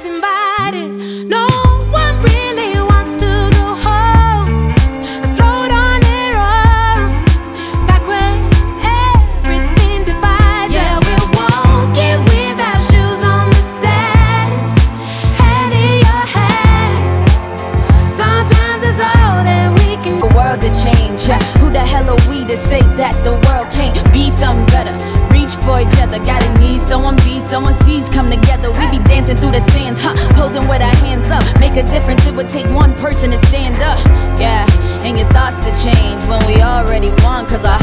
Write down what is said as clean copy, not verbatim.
everybody's invited. No one really wants to go home and float on their own, back when everything divided. Yeah, we won't get with our shoes on the sand, head in your hand. Sometimes it's all that we can. The world to change. Who the hell are we to say that the world can't be something better? Reach for each other, gotta need someone, be someone, sees come together. We be dancing through the sands, posing with our hands up. Make a difference, it would take one person to stand up. Yeah, and your thoughts to change when we already won, cause our